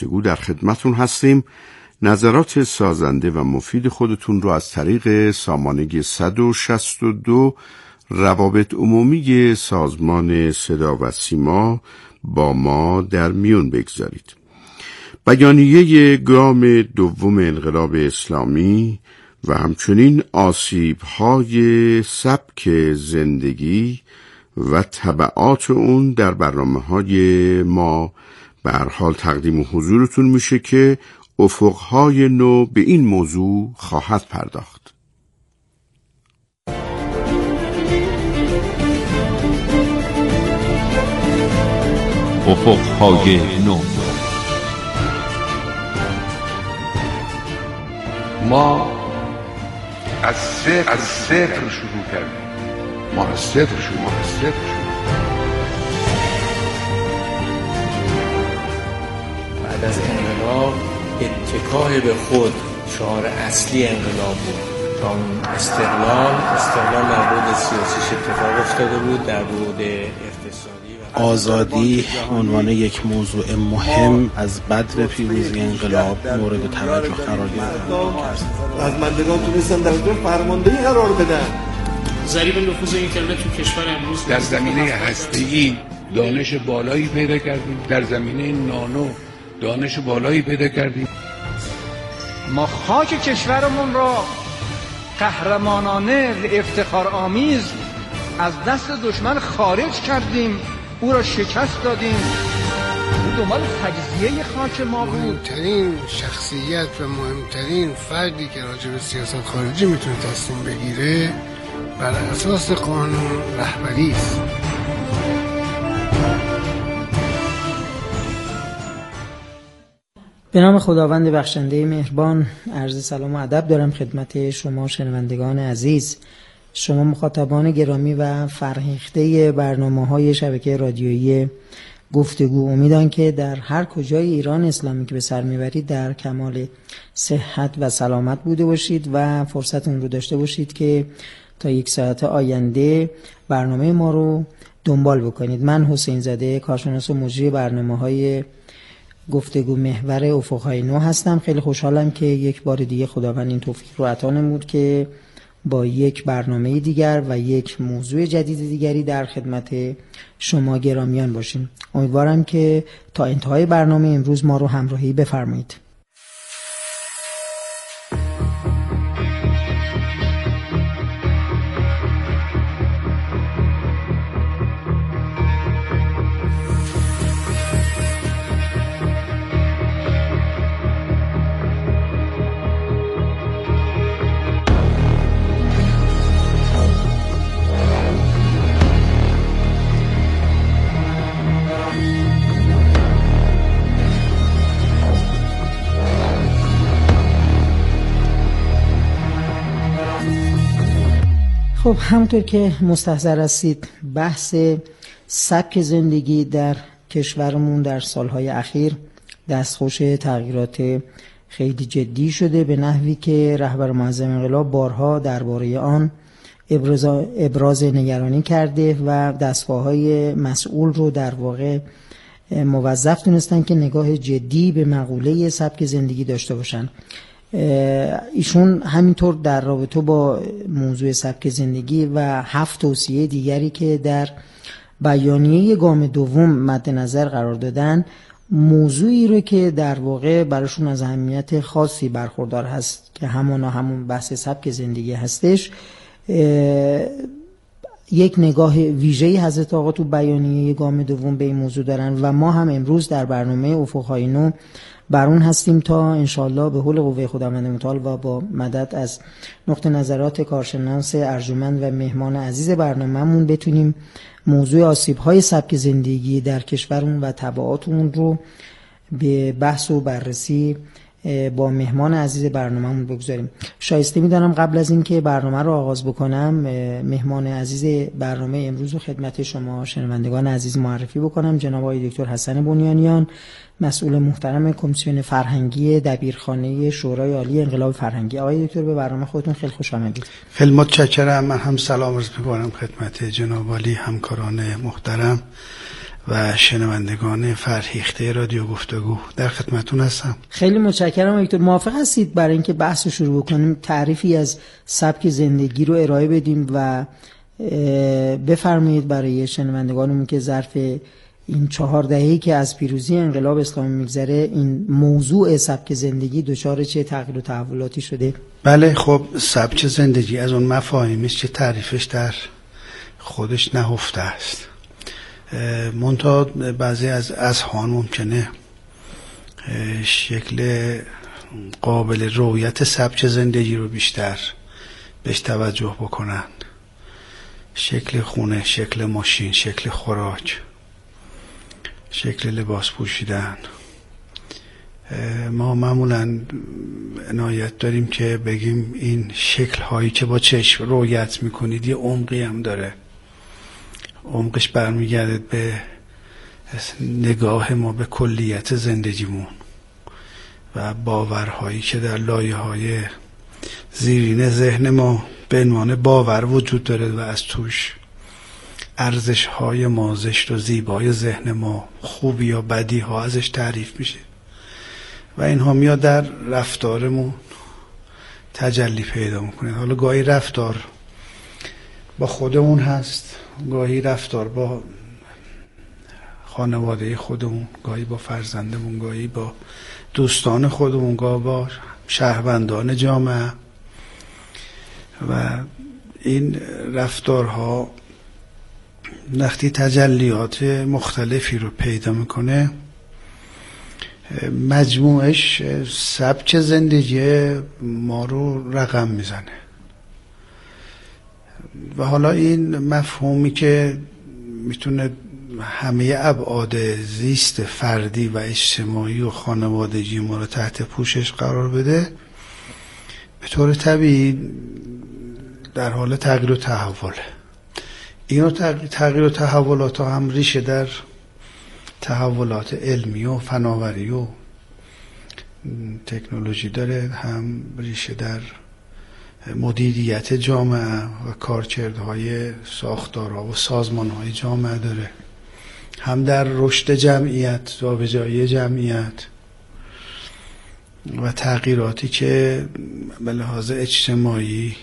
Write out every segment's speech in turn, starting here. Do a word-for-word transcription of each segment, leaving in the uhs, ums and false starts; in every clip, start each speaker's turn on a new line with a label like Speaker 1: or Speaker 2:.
Speaker 1: گفتگو در خدمتون هستیم. نظرات سازنده و مفید خودتون رو از طریق سامانه صد و شصت و دو روابط عمومی سازمان صدا و سیما با ما در میون بگذارید. بیانیه گام دوم انقلاب اسلامی و همچنین آسیب‌های سبک زندگی و تبعات اون در برنامه‌های ما به هر حال تقدیم حضورتون میشه که افق‌های نو به این موضوع خواهد پرداخت.
Speaker 2: افق‌های نو.
Speaker 3: ما از صفر از صفر شروع کردیم. ما از صفر شروع ما از صفر شروع
Speaker 4: بعد از انقلاب اتکای به خود شعار اصلی انقلاب بود. تا استقلال استقلال در بعد سیاسیش اتفاق افتاده بود، در بعد اقتصادی
Speaker 5: آزادی عنوان یک موضوع مهم از بدر پیروزی انقلاب مورد توجه قرار گرفت.
Speaker 6: از مندگان تونستن در اونجا فرماندهی قرار بدن.
Speaker 7: ضریب نفوذ اینترنت تو کشور امروز
Speaker 3: در زمینه هسته‌ای دانش بالایی پیدا کردیم، در زمینه نانو دانش بالایی پیدا کردیم.
Speaker 8: ما خاک کشورمون را قهرمانانه و افتخار آمیز از دست دشمن خارج کردیم، او را شکست دادیم. او دنبال تجزیه خاک ما بود.
Speaker 9: مهمترین شخصیت و مهمترین فردی که راجع به سیاست خارجی میتونه تصمیم بگیره بر اساس قانون رهبری است.
Speaker 10: به نام خداوند بخشنده مهربان، عرض سلام و ادب دارم خدمت شما شنوندگان عزیز، شما مخاطبان گرامی و فرهیخته برنامه‌های شبکه رادیویی گفتگو. امیدوارم که در هر کجای ایران اسلامی که به سر میبرید در کمال صحت و سلامت بوده باشید و فرصت اون رو داشته باشید که تا یک ساعت آینده برنامه ما رو دنبال بکنید. من حسین زاده، کارشناس و مجری برنامه‌های گفتگو محور افق‌های نو هستم. خیلی خوشحالم که یک بار دیگه خداوند این توفیق رو عطا نمود که با یک برنامه دیگر و یک موضوع جدید دیگری در خدمت شما گرامیان باشیم. امیدوارم که تا انتهای برنامه امروز ما رو همراهی بفرمایید. خب همونطور که مستحضر هستید بحث سبک زندگی در کشورمون در سالهای اخیر دستخوش تغییرات خیلی جدی شده، به نحوی که رهبر معظم انقلاب بارها درباره آن ابراز, ابراز نگرانی کرده و دستگاه‌های مسئول رو در واقع موظف دونستن که نگاه جدی به مقوله سبک زندگی داشته باشن. ایشون همینطور در رابطه با موضوع سبک زندگی و هفت توصیه دیگری که در بیانیه گام دوم مد نظر قرار دادن، موضوعی رو که در واقع براشون از اهمیت خاصی برخوردار هست که همانا همون بحث سبک زندگی هستش، یک نگاه ویژه‌ای حضرت آقا تو بیانیه گام دوم به این موضوع دارن و ما هم امروز در برنامه افق‌های نو بر اون هستیم تا انشالله به حول قوه خداوند متعال و با مدد از نقطه نظرات کارشناس ارجمند و مهمان عزیز برنامه‌مون بتونیم موضوع آسیب‌های سبک زندگی در کشورمون و تبعات اون رو به بحث و بررسی با مهمان عزیز برنامه‌مون بگذاریم. شایسته می‌دانم قبل از اینکه برنامه رو آغاز بکنم مهمان عزیز برنامه امروز رو خدمت شما شنوندگان عزیز معرفی بکنم. جناب آقای دکتر حسن بنیانیان، مسئول محترم کمیسیون فرهنگی دبیرخانه شورای عالی انقلاب فرهنگی. آقای دکتر به برنامه خودتون خیلی خوش آمدید.
Speaker 9: خیلی متشکرم. من هم سلام عرض می‌کنم خدمت جناب عالی، همکاران محترم
Speaker 2: و شنوندگان فرهیخته رادیو گفتگو، در خدمتون هستم.
Speaker 10: خیلی متشکرم دکتر. موافق هستید برای اینکه بحث رو شروع کنیم تعریفی از سبک زندگی رو ارائه بدیم و بفرمایید برای شنوندگانمون که ظرف این چهار دهه‌ای که از پیروزی انقلاب اسلامی میگذره این موضوع سبک زندگی دچار چه تغییر و تحولاتی شده؟
Speaker 2: بله، خب سبک زندگی از اون مفاهیمی است که تعریفش در خودش نهفته است. منتها بعضی از اذهان ممکنه شکل قابل رؤیت سبک زندگی رو بیشتر بهش توجه بکنن. شکل خونه، شکل ماشین، شکل خوراک، شکل لباس پوشیدن. ما معمولا عنایت داریم که بگیم این شکل هایی که با چشم رؤیت میکنید یه عمقی هم داره. عمقش برمیگرده به نگاه ما به کلیت زندگیمون و باورهایی که در لایه های زیرین ذهن ما به عنوان باور وجود داره و از توش ارزش های ما، زشت و زیبای ذهن ما، خوبی یا بدی ها ازش تعریف میشه و اینها میاد در رفتارمون تجلی پیدا میکنه. حالا گاهی رفتار با خودمون هست، گاهی رفتار با خانواده خودمون، گاهی با فرزندمون، گاهی با دوستان خودمون، گاهی با شهروندان جامعه. و این رفتارها وقتی تجلیات مختلفی رو پیدا میکنه مجموعش سبک زندگی ما رو رقم میزنه. و حالا این مفهومی که میتونه همه ابعاد زیست فردی و اجتماعی و خانوادگی ما رو تحت پوشش قرار بده، به طور طبیعی در حال تغییر و تحوله. این تغییر و تحولات ها هم ریشه در تحولات علمی و فناوری و تکنولوژی داره، هم ریشه در مدیریت جامعه و کارکردهای ساختارها و سازمانهای جامعه داره، هم در رشد جمعیت، جابجایی جمعیت و تغییراتی که به لحاظ اجتماعی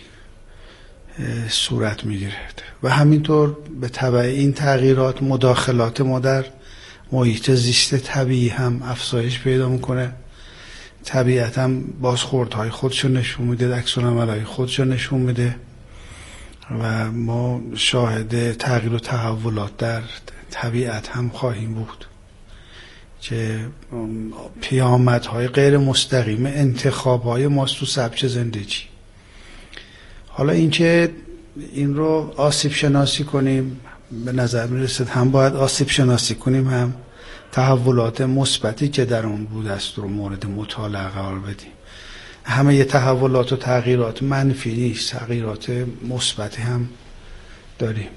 Speaker 2: صورت میگیرد. و همینطور به تبع این تغییرات مداخلات ما در محیط زیست طبیعی هم افزایش پیدا میکنه. طبیعت هم بازخوردهای خودشو نشون میده، عکس‌العمل‌های خودشو نشون میده و ما شاهد تغییر و تحولات در طبیعت هم خواهیم بود که پیامدهای غیر مستقیم انتخابهای ماست تو سبک زندگی. حالا اینکه این رو آسیب شناسی کنیم به نظر میرسد هم باید آسیب شناسی کنیم، هم تحولات مثبتی که در اون بود است رو مورد مطالعه قرار بدیم. همه ی تحولات و تغییرات منفی نیست، تغییرات مثبتی هم داریم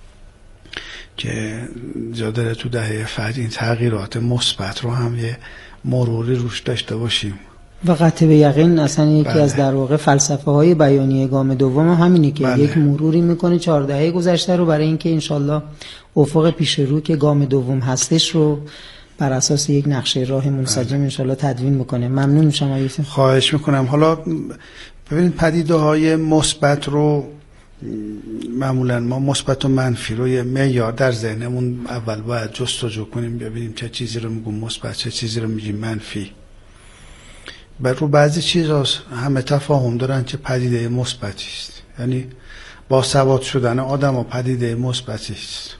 Speaker 2: که جا داره تو دهه فجر این تغییرات مثبت رو هم یه مروری روش داشته باشیم.
Speaker 10: و قطع به یقین اصلا یکی
Speaker 2: بله.
Speaker 10: از در واقع فلسفه های بیانیه گام دوم همینه که بله. یک مروری میکنه چهار دهه گذشته رو برای اینکه انشالله افق پیش رو که گام دوم هستش رو بر اساس یک نقشه راه منسجم بله. انشالله تدوین میکنه. ممنون میشم آقای یوسف.
Speaker 2: خواهش میکنم. حالا ببینید پدیده های مثبت رو معمولا ما مثبت و منفی رو یه معیار در ذهنمون اول باید جستجو کنیم، ببینیم چه چیزی رو میگیم مثبت، چه چیزی رو میگیم منفی. بر رو بعضی چیزا همه تفاهم دارن که پدیده مثبتی است، یعنی با سواد شدن آدم و پدیده مثبتی است.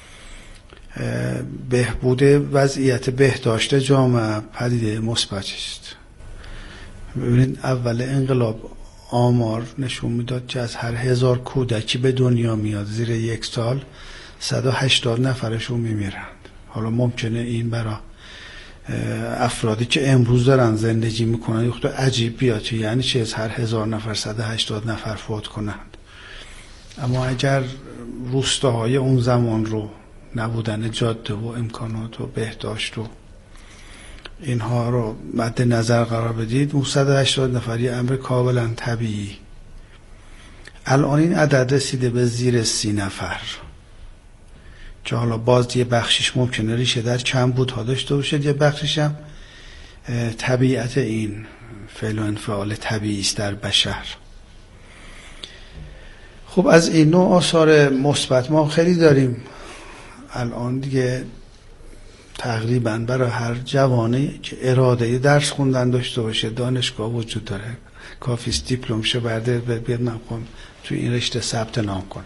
Speaker 2: بهبود وضعیت بهداشت جامعه پدیده مثبتی است. ببینید اول انقلاب آمار نشون میداد که از هر هزار کودکی به دنیا میاد زیر یک سال صد و هشتاد نفرشون میمیرند. حالا ممکنه این برای افرادی که امروز دارن زندگی میکنن یه خود عجیب بیاد که یعنی چه از هر هزار نفر صد و هشتاد نفر فوت کنند، اما اگر روستاهای اون زمان رو نبودن جاده و امکانات و بهداشت و اینها رو مد نظر قرار بدید، اون صد و هشتاد نفری امر کاملا طبیعی. الان این عدد رسیده به زیر سی نفر که حالا باز یه بخشش ممکنه ریشه در کمبودها داشته باشه، یه بخشش هم طبیعت این فعل و انفعال طبیعی است در بشر. خب از این نوع آثار مثبت ما خیلی داریم. الان دیگه تقریبا برای هر جوانی که اراده درس خوندن داشته باشه دانشگاه وجود داره، کافیست دیپلمشو برده بیاد من خواهم توی این رشته ثبت نام کنم.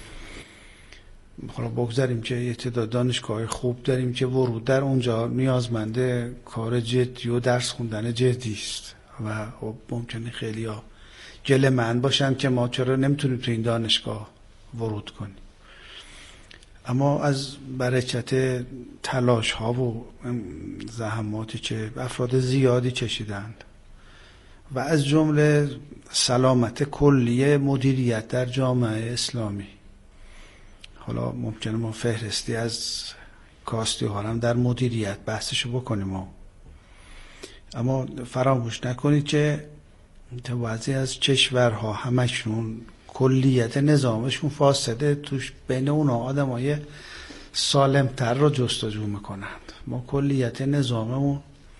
Speaker 2: حالا بگذاریم که یه تعداد دانشگاه خوب داریم که ورود در اونجا نیازمنده کار جدی و درس خوندن جدی است و خب ممکنه خیلی ها گله من باشن که ما چرا نمیتونیم تو این دانشگاه ورود کنیم. اما از برکت تلاش ها و زحماتی که افراد زیادی چشیدند و از جمله سلامت کلی مدیریت در جامعه اسلامی، حالا ممکنه ما فهرستی از کاستی ها هم در مدیریت بحثشو بکنیم ها. اما فراموش نکنید که بعضی از کشورها همشون کلیت نظامشون فاسده، توش بین اونا آدم های سالمتر رو جستجو میکنند. ما کلیت نظاممون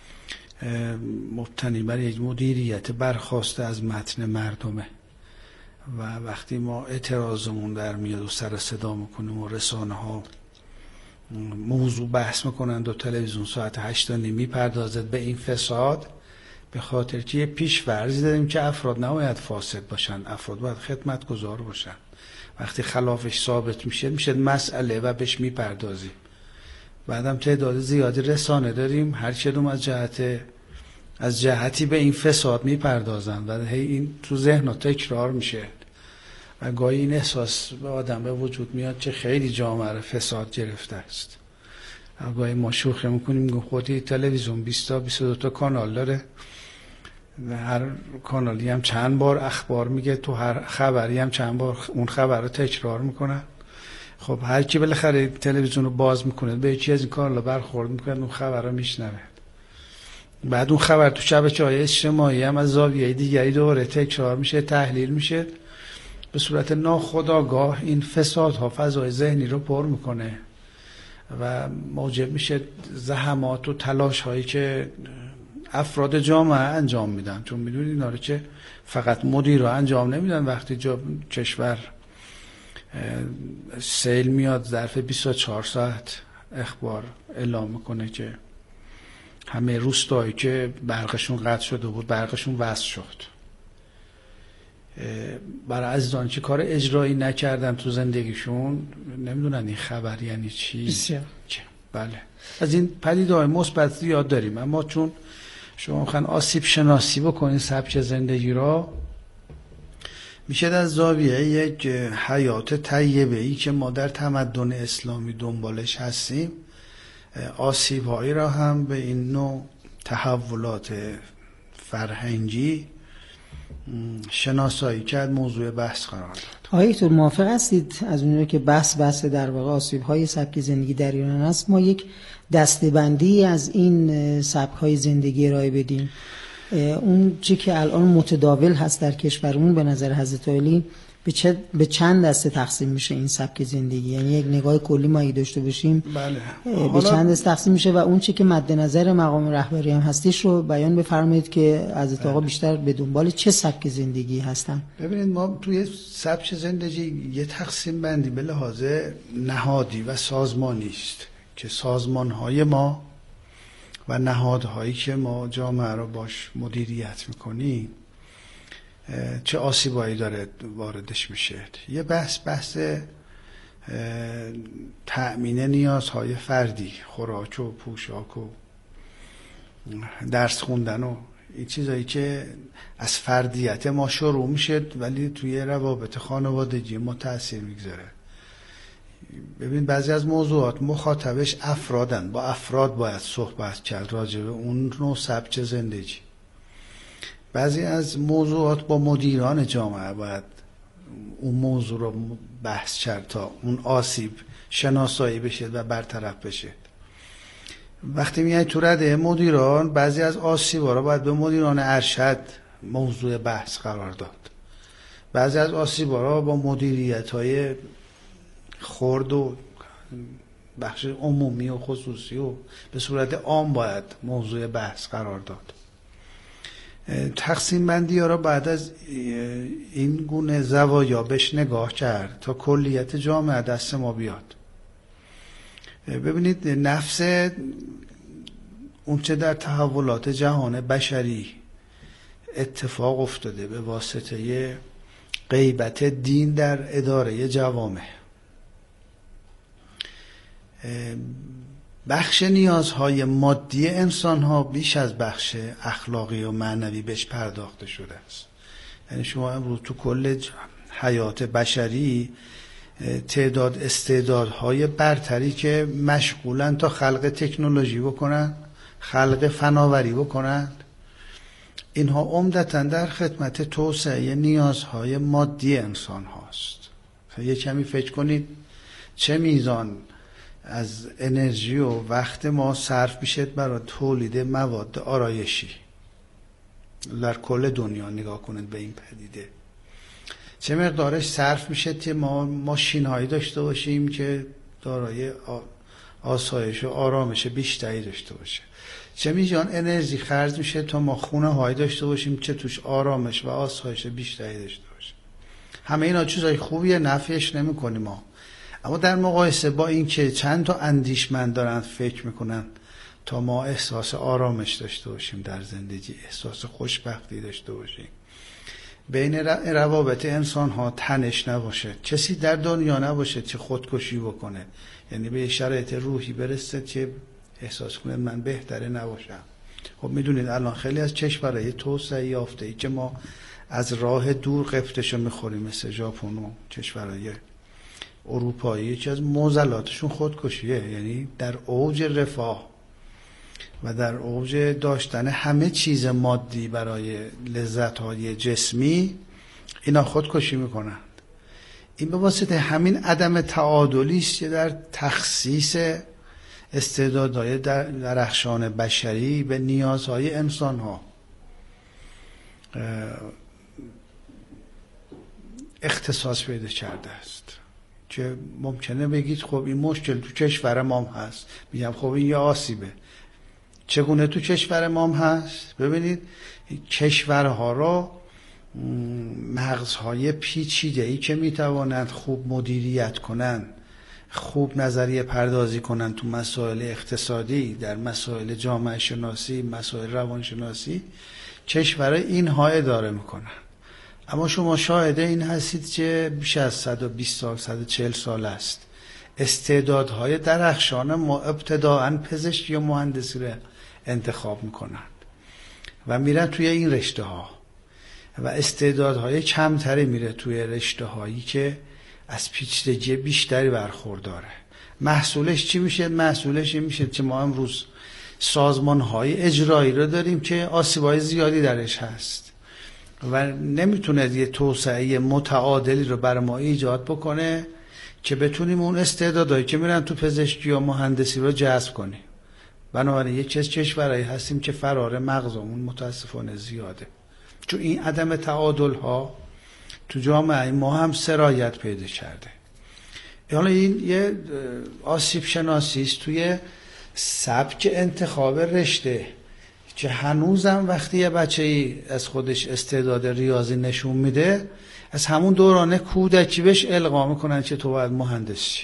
Speaker 2: مبتنی بر یک مدیریت برخواسته از متن مردمه و وقتی ما اعتراضمون در میاد و سر صدا میکنیم و رسانه ها موضوع بحث میکنند و تلویزیون ساعت هشت نیمی پردازد به این فساد، به خاطر که یه پیش ورزی داریم که افراد نباید فاسد باشن، افراد باید خدمتگزار باشن. وقتی خلافش ثابت میشه میشه مسئله و بهش میپردازیم. بعدم تعداد زیادی رسانه داریم هر کدوم از جهت از جهتی به این فساد میپردازن و هی این تو ذهن تکرار میشه و گاهی این احساس به آدم به وجود میاد که خیلی جامعه رو فساد گرفته است. گاهی ما شوخی میکنیم میگم خودی تلویزیون بیست تا بیست و دو تا کانال داره و هر کانالی هم چند بار اخبار میگه، تو هر خبری هم چند بار اون خبر رو تکرار میکنن. خب هر کی بالاخره تلویزیون رو باز میکنه به یکی از این کانالا برخورد میکنه، اون خبر رو میشنوه. بعد اون خبر تو شبکه‌های اجتماعی هم از زاویه دیگری دوباره تکرار میشه، تحلیل میشه. به صورت ناخودآگاه این فسادها فضای ذهنی رو پر میکنه و موجب میشه زحمات و تلاش هایی که افراد جامعه انجام میدن. چون میدونید اینا رو که فقط مدیرها انجام نمیدن. وقتی جا کشور سیل میاد ظرف بیست و چهار ساعت اخبار اعلام میکنه که همه روستایی که برقشون قطع شده بود برقشون وصل شد. برای عزیزان که کار اجرایی نکردن تو زندگیشون نمیدونن این خبر یعنی چی.
Speaker 10: بسیار.
Speaker 2: بله از این پدیده‌های مثبت زیاد داریم، اما چون شما میخواین آسیب شناسی بکنید سبک زندگی را، میشه از زاویه یک حیات طیبه‌ای که ما در تمدن اسلامی دنبالش هستیم آسیب‌هایی را هم به این نوع تحولات فرهنگی شناسایی کرد، موضوع بحث قرار داد.
Speaker 10: آقای دکتر موافق هستید از اونجایی که بحث بحث در واقع آسیب‌های سبک زندگی در ایران است ما یک دسته‌بندی از این سبک‌های زندگی ارائه بدیم؟ اون چی که الان متداول هست در کشورمون به نظر حضرت عالی به چه به چند دسته تقسیم میشه این سبک زندگی؟ یعنی یک نگاه کلی ما اگه داشته باشیم
Speaker 2: بله.
Speaker 10: به چند دسته تقسیم میشه و اون چی که مد نظر مقام رهبری هم هستش رو بیان بفرمایید که حضرت آقا بیشتر به دنبال چه سبک زندگی هستن.
Speaker 2: ببینید ما توی سبک زندگی یه تقسیم بندی به لحاظ نهادی و سازمانی است که سازمان‌های ما و نهادهایی که ما جامعه رو باش مدیریت میکنیم چه آسیبایی داره واردش میشه. یه بحث بحث تأمین نیازهای فردی، خوراک و پوشاک و درس خوندن و این چیزایی که از فردیت ما شروع میشه ولی توی روابط خانوادگی ما تأثیر میگذاره. ببین بعضی از موضوعات مخاطبش افرادن، با افراد باید صحبت کرد راجع به اون نوع سبک زندگی. بعضی از موضوعات با مدیران جامعه باید اون موضوع رو بحث کرد تا اون آسیب شناسایی بشه و برطرف بشه. وقتی میای تو رده مدیران بعضی از آسیب‌ها رو باید به مدیران ارشد موضوع بحث قرار داد. بعضی از آسیب‌ها رو با مدیریت‌های خرد و بخش عمومی و خصوصی و به صورت عام باید موضوع بحث قرار داد. تقسیم بندی ها را بعد از این گونه زوایا بهش نگاه کرد تا کلیت جامعه دست ما بیاد. ببینید نفس اون چه در تحولات جهان بشری اتفاق افتاده به واسطه غیبت دین در اداره جوامع، بخش نیازهای مادی انسان ها بیش از بخش اخلاقی و معنوی بهش پرداخته شده است. یعنی شما امروز تو کل حیات بشری تعداد استعدادهای برتری که مشغولن تا خلق تکنولوژی بکنن، خلق فناوری بکنن، اینها عمدتاً در خدمت توسعه نیازهای مادی انسان هاست. یه کمی فکر کنید چه میزان از انرژی و وقت ما صرف میشه برای تولید مواد آرایشی در کل دنیا. نگاه کنید به این پدیده چه مقدارش صرف میشه که ما ماشین هایی داشته باشیم که دارای آسایش و آرامش بیشتری داشته باشه، چه میزان انرژی خرج میشه تا ما خونه هایی داشته باشیم که توش آرامش و آسایش بیشتری داشته باشه. همه اینا چیزای خوبیه، نفیش نمی کنیم ما، اما در مقایسه با این که چند تا اندیشمند دارن فکر میکنن تا ما احساس آرامش داشته باشیم در زندگی، احساس خوشبختی داشته باشیم، بین روابط انسان ها تنش نباشه، کسی در دنیا نباشه که خودکشی بکنه، یعنی به شرایط روحی برسه که احساس کنه من بهتره نباشم. خب میدونید الان خیلی از کشورهای توسعه یافته ای که ما از راه دور قفتشو میخوریم، مثل ژاپن و کشورهای اروپایی، یکی از معضلاتشون خودکشیه. یعنی در اوج رفاه و در اوج داشتن همه چیز مادی برای لذت‌های جسمی اینا خودکشی میکنند. این به واسطه همین عدم تعادلی است که در تخصیص استعدادهای درخشان بشری به نیازهای انسان‌ها اختصاص پیدا کرده است. که ممکنه بگید خب این مشکل تو کشور ما هم هست. میگم خب این یه آسیبه. چگونه تو کشور ما هم هست؟ ببینید کشورها را مغزهای پیچیده‌ای که میتوانند خوب مدیریت کنند، خوب نظریه پردازی کنند تو مسائل اقتصادی، در مسائل جامعه شناسی، مسائل روانشناسی، کشورها اینها اداره میکنند. اما شما شاهد این هستید که بیش از صد و بیست سال، صد و چهل سال است استعدادهای درخشان ما ابتداءً پزشکی و مهندسی را انتخاب میکنند و میرن توی این رشته ها و استعدادهای کمتری میره توی رشته هایی که از پیچیدگی بیشتری برخورداره. محصولش چی میشه؟ محصولش این میشه که ما امروز سازمان های اجرایی رو داریم که آسیبای زیادی درش هست و نمیتونه یه توسعه متعادلی رو برای ما ایجاد بکنه که بتونیم اون استعدادایی که میرن تو پزشکی و مهندسی رو جذب کنیم. بنابراین یک از کشورهایی هستیم که فرار مغزمون متاسفانه زیاده، چون این عدم تعادل ها تو جامعه ما هم سرایت پیدا کرده. حالا این یه آسیب شناسی است توی سبک انتخاب رشته که هنوزم وقتی یه بچه‌ای از خودش استعداد ریاضی نشون میده، از همون دوران کودکی بهش القا میکنن که تو باید مهندس شی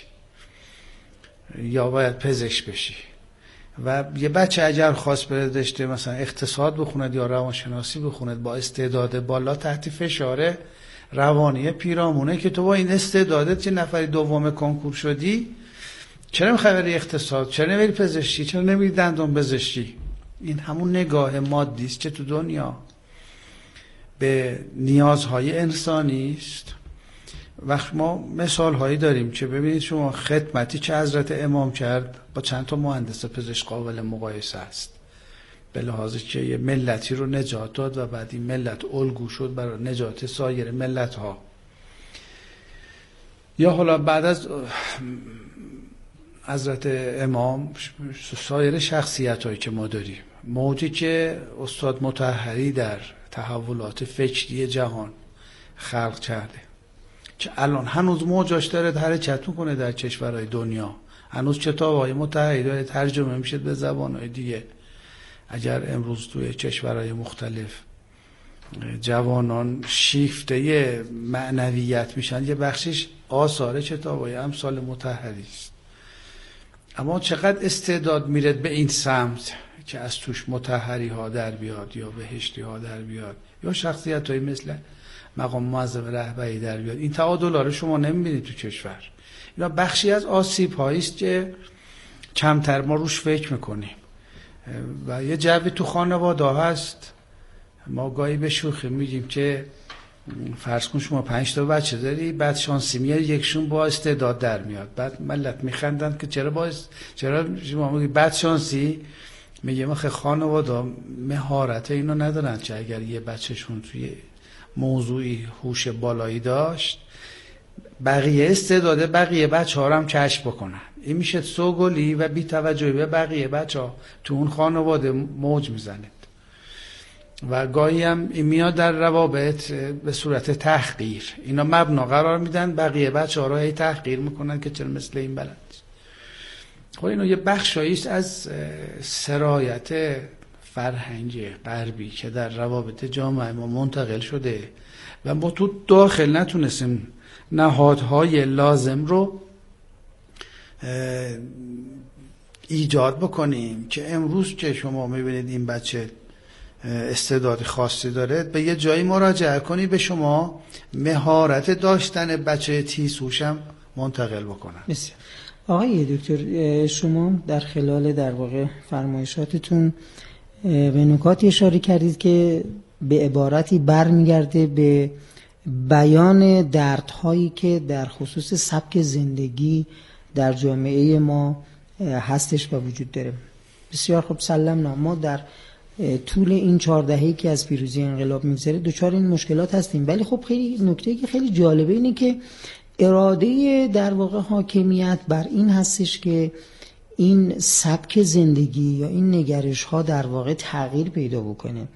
Speaker 2: یا باید پزشک بشی. و یه بچه اگر خواست بره رشته مثلا اقتصاد بخوند یا روانشناسی بخوند با استعداد بالا، تحت فشار روانی پیرامونه که تو با این استعدادت که نفری دوم کنکور شدی، چرا نمیخوای بری اقتصاد، چرا نمیری پزشکی، چرا نمیری دندون پزشکی. این همون نگاه مادی است که تو دنیا به نیازهای انسانی است. وقت ما مثال هایی داریم که ببینید شما خدمتی که حضرت امام کرد با چند تا مهندس پزشک قابل مقایسه است، به لحاظی که یه ملتی رو نجات داد و بعد این ملت الگو شد برای نجات سایر ملت ها. یا حالا بعد از حضرت امام سایر شخصیت هایی که ما داریم، موجی که استاد مطهری در تحولات فکری جهان خلق کرده که الان هنوز موجاش داره حرکت میکنه در کشورهای دنیا، هنوز کتاب‌های متحده ترجمه میشه به زبان‌های دیگه. اگر امروز توی کشورهای مختلف جوانان شیفته معنویت میشن، یه بخشش آثار کتاب‌های امثال مطهری است. اما چقدر استعداد میره به این سمت که از توش مطهری ها در بیاد یا بهشتی ها در بیاد یا شخصیت های مثل مقام معظم رهبری در بیاد. این تعادل ها رو شما نمیبینید تو کشور. اینا بخشی از آسیب هایی است که کمتر ما روش فکر میکنیم. و یه جوی تو خانواده هست، ما گاهی به شوخی میگیم که فرض کن شما پنج تا بچه داری، بعد شانسی میاد یکشون با استعداد در میاد، بعد ملت میخندن که چرا با چرا شما میگی بعد شانسی؟ میگم آخه خانواده مهارت اینو ندارن که اگر یه بچهشون توی موضوعی هوش بالایی داشت، بقیه استعداده بقیه بچه ها رو هم کشف بکنن. این میشه سوگلی و بی توجهی به بقیه بچه ها تو اون خانواده موج میزنه. و گاهی هم این میاد در روابط به صورت تحقیر، اینا مبنا قرار میدن، بقیه بچه ها رو هی تحقیر میکنن که چرا مثل این بلد. خب اینو یه بخشاییست از سرایت فرهنگ غربی که در روابط جامعه ما منتقل شده و ما تو داخل نتونستیم نهادهای لازم رو ایجاد بکنیم که امروز که شما میبینید این بچه استعداد خاصی داره، به یه جایی مراجعه کنی به شما مهارت داشتن بچه تیزهوش هم منتقل بکنن.
Speaker 10: بسیار. آقای دکتر، شما در خلال در واقع فرمایشاتتون به نکاتی اشاره کردید که به عبارتی برمیگرده به بیان دردهایی که در خصوص سبک زندگی در جامعه ما هستش و وجود داره. بسیار خوب، سلام. ما در طول این چهار دهه‌ای که از پیروزی انقلاب می‌گذره دوچار این مشکلات هستیم، ولی خب خیلی نکته‌ای که خیلی جالبه اینه که اراده در واقع حاکمیت بر این هستش که این سبک زندگی یا این نگرش‌ها در واقع تغییر پیدا بکنه.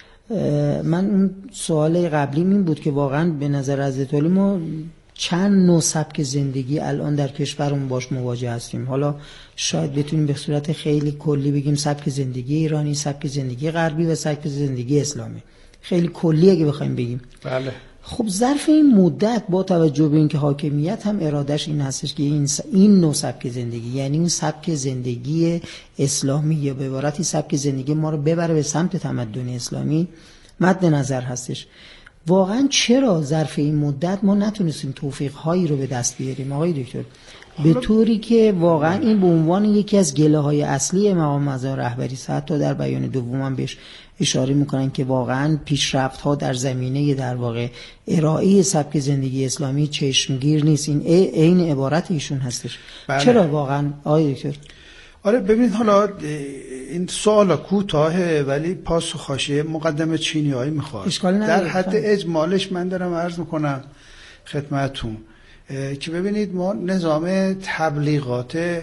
Speaker 10: من اون سوال قبلی این بود که واقعا به نظر حضرت علی ما چند نوع سبک زندگی الان در کشورمون باش مواجه هستیم. حالا شاید بتونیم به صورت خیلی کلی بگیم سبک زندگی ایرانی، سبک زندگی غربی و سبک زندگی اسلامی. خیلی کلی اگه بخوایم بگیم.
Speaker 2: بله.
Speaker 10: خب ظرف این مدت با توجه به اینکه حاکمیت هم ارادش این هستش که این این نوع سبک زندگی، یعنی این سبک زندگی اسلامی یا به عبارتی سبک زندگی ما رو ببره به سمت تمدن اسلامی مد نظر هستش، واقعا چرا ظرف این مدت ما نتونستیم توفیق‌هایی رو به دست بیاریم آقای دکتر، به طوری که واقعا این به عنوان یکی از گله‌های اصلی مقام معظم رهبری است؟ حتی در بیان دومم بهش اشاره میکنن که واقعا پیشرفت‌ها در زمینه در واقع ارائه سبک زندگی اسلامی چشمگیر نیست. این عین عبارت ایشون هستش. بله. چرا واقعا آقای دکتر؟
Speaker 2: آره ببینید، حالا این سوال کوتاهه ولی پاسخاشه مقدمه چینیایی میخواد. در حد اجمالش من دارم عرض میکنم خدمتتون که ببینید ما نظام تبلیغات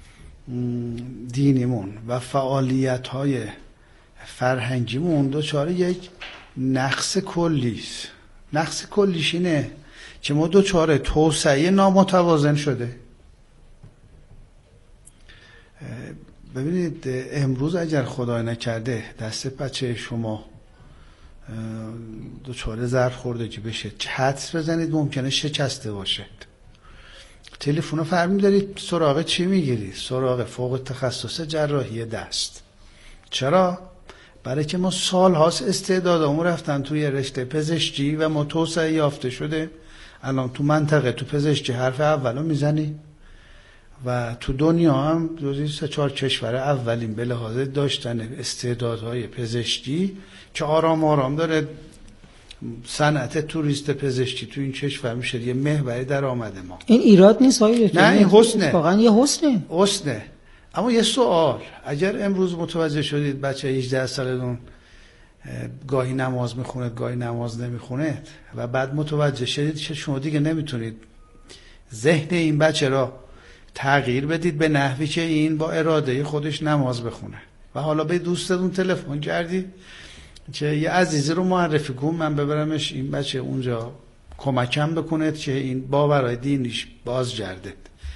Speaker 2: دینیمون و فعالیت‌های فرهنگیمون دچار یک نقص کلیست. نقص کلیش اینه که ما دچار توسعه نامتوازن شده. ببینید امروز اگر خدای نکرده دست بچه شما دچار ظرف خوردگی بشه، حدس بزنید ممکنه شکسته باشد. تلفن رو فرمی دارید سراغ چی میگیرید؟ سراغ فوق تخصص جراحی دست. چرا؟ برای که ما سال هاست استعدادمون رفتن توی رشته پزشکی و ما توسعه یافته شده. الان تو منطقه تو پزشکی حرف اولو میزنی و تو دنیا هم دوزی سه چهار کشور اولین به لحاظ داشتن استعدادهای پزشکی که آرام آرام داره صنعت توریست پزشکی تو این کشور میشه یه محور درآمد ما.
Speaker 10: این ایراد نیست آقای دکتر،
Speaker 2: نه این حسنه،
Speaker 10: واقعا یه حسنه.
Speaker 2: حسنه. اما یه سوال، اگر امروز متوجه شدید بچه هجده سالتون گاهی نماز میخونه گاهی نماز نمیخونه و بعد متوجه شدید که شما دیگه نمیتونید ذهن این بچه را تغییر بدید به نحوی که این با اراده خودش نماز بخونه و حالا به دوستتون تلفن کردید که یه عزیزی رو معرفی کن من ببرمش این بچه اونجا کمکم بکنه که این باورهای دینیش بازگرده،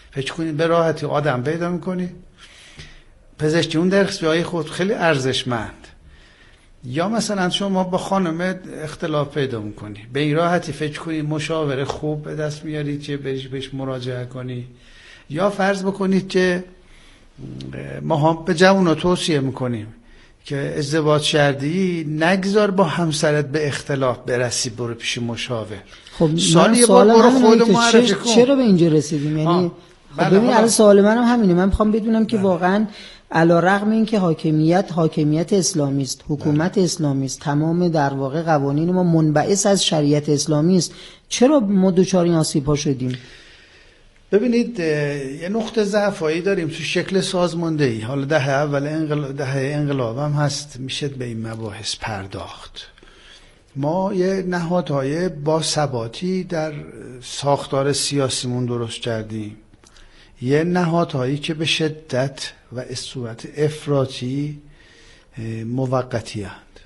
Speaker 2: فکر کنید به راحتی آدم پیدا میکنید پزشکی اون در اختیار خود خیلی ارزشمند. یا مثلا شما با خانم اختلاف پیدا میکنی، به این راحتی فکر کنید مشاوره خوب به دست میارید که بهش بهش مراجعه کنی. یا فرض بکنید که ما هم به جوونا توصیه میکنیم که ازدواج کردی نگذار با همسرت به اختلاف برسی، برو پیش مشاور.
Speaker 10: خب
Speaker 2: سال یه بار برو خودت معرفی کن.
Speaker 10: چرا به اینجا رسیدیم؟ یعنی خب ببین الان سوال منم همینه، من میخوام بدونم که واقعا علیرغم اینکه حاکمیت حاکمیت اسلامی است، حکومت اسلامی است، تمام در واقع قوانین ما منبعث از شریعت اسلامی است، چرا ما دچار این آسیب‌ها شدیم؟
Speaker 2: ببینید یه نقطه ضعفایی داریم تو شکل سازماندهی. حالا دهه اول انقلاب دهه انقلاب هم هست، میشه به این مباحث پرداخت. ما یه نهادهای با ثباتی در ساختار سیاسیمون درست کردیم، یه نهادهایی که به شدت و از صورت افراطی موقتی هست.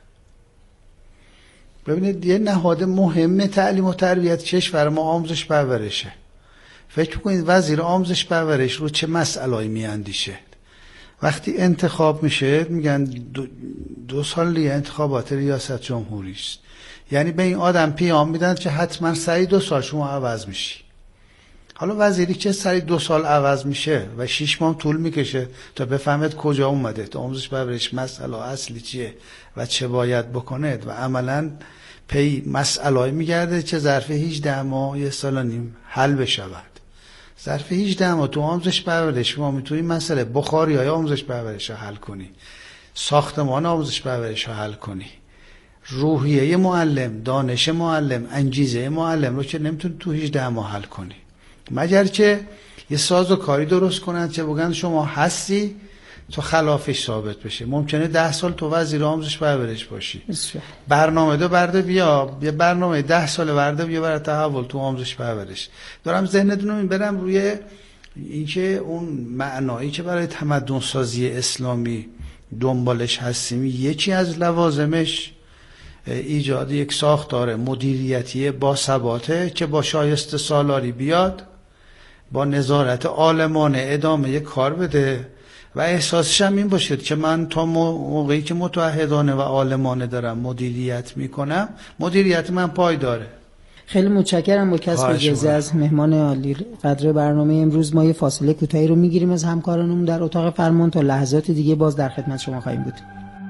Speaker 2: ببینید یه نهاد مهم تعلیم و تربیت کشور ما آموزش پرورشه. فکر کنید وزیر آموزش پرورش رو چه مسئله‌ای میاندیشه. وقتی انتخاب میشه میگن دو, دو سال دیگه انتخابات ریاست جمهوری است، یعنی به این آدم پیام میدن که حتما سری دو سال شما عوض میشی. حالا وزیری که سری دو سال عوض میشه و شش ماه طول میکشه تا بفهمید کجا اومده، تا آموزش پرورش مسئله اصلی چیه و چه باید بکنه و عملاً پی مسئله میگرده که ظرف هجده ماه یه سال و نیم حل بشود. ظرف هجده ماه تو آموزش پرورش ما میتونی مسئله بخاری های آموزش پرورش رو حل کنی، ساختمان آموزش پرورش رو حل کنی، روحیه معلم، دانش معلم، انگیزه معلم رو که نمیتونی تو هجده ماه حل کنی، مگر که یه ساز و کاری درست کنند که بگن شما هستی تو خلافش ثابت بشه. ممکنه ده سال تو وزیر آموزش پرورش باشی، برنامه دو برده بیا یه برنامه ده سال برده بیا برای تحول تو آموزش پرورش. دارم ذهنتون رو میبرم روی اینکه اون معنایی که برای تمدن سازی اسلامی دنبالش هستیم، یکی از لوازمش ایجاد یک ساختار مدیریتی با ثباته که با شایسته سالاری بیاد، با نظارت عالمانه ادامه کار بده و احساسش هم این باشد که من تا موقعی که متعهدانه و عالمانه دارم مدیریت میکنم، مدیریت من پایداره.
Speaker 10: خیلی متشکرم. با کسب اجازه از مهمان عالی قدر برنامه امروز ما یه فاصله کوتاهی رو میگیریم از همکارانمون در اتاق فرمان، تا لحظات دیگه باز در خدمت شما خواهیم بود.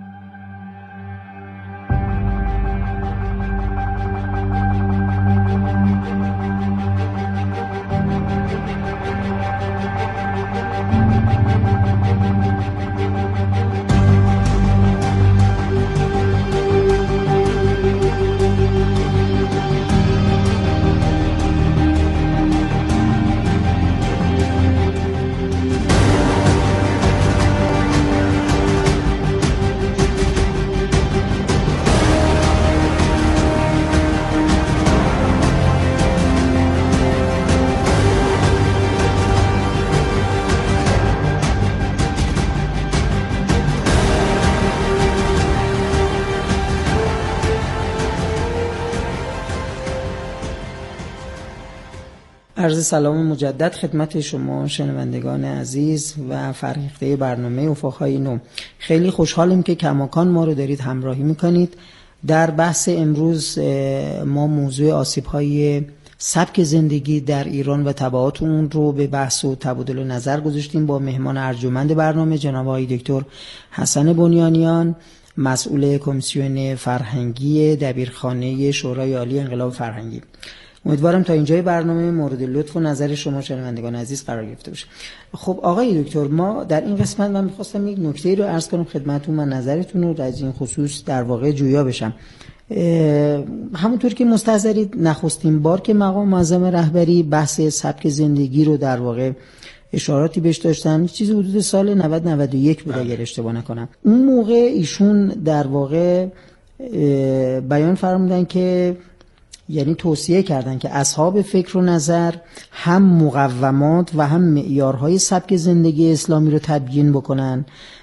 Speaker 10: عرض سلام مجدد خدمت شما شنوندگان عزیز و فرهیخته برنامه افق‌های نو. خیلی خوشحالیم که کماکان ما رو دارید همراهی میکنید. در بحث امروز ما موضوع آسیب‌های سبک زندگی در ایران و تبعات اون رو به بحث و تبادل نظر گذاشتیم با مهمان ارجمند برنامه جناب آقای دکتر حسن بنیانیان، مسئول کمیسیون فرهنگی دبیرخانه شورای عالی انقلاب فرهنگی. امیدوارم تا اینجای برنامه مورد لطف و نظر شما شنوندگان عزیز قرار گرفته باشه. خب آقای دکتر، ما در این قسمت من می‌خواستم یک نکته‌ای رو عرض کنم خدمتتون، من نظرتون رو از این خصوص در واقع جویا بشم. همونطور که مستحضرید نخستین بار که مقام معظم رهبری بحث سبک زندگی رو در واقع اشاراتی بهش داشتن، چیزی حدود سال نود نود و یک بود اگر اشتباه نکنم. اون موقع ایشون در واقع بیان فرمودن که یعنی توصیه کردن که اصحاب فکر و نظر هم مقومات و هم معیارهای سبک زندگی اسلامی رو تبیین بکنن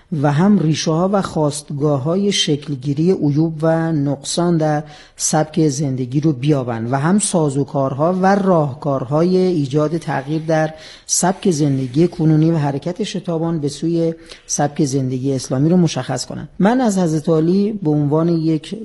Speaker 10: و هم ریشه ها و خواستگاه های شکلگیری عیوب و نقصان در سبک زندگی رو بیابند و هم سازوکارها و راهکارهای ایجاد تغییر در سبک زندگی کنونی و حرکت شتابان به سوی سبک زندگی اسلامی رو مشخص کنند. من از حضرت علی به عنوان یک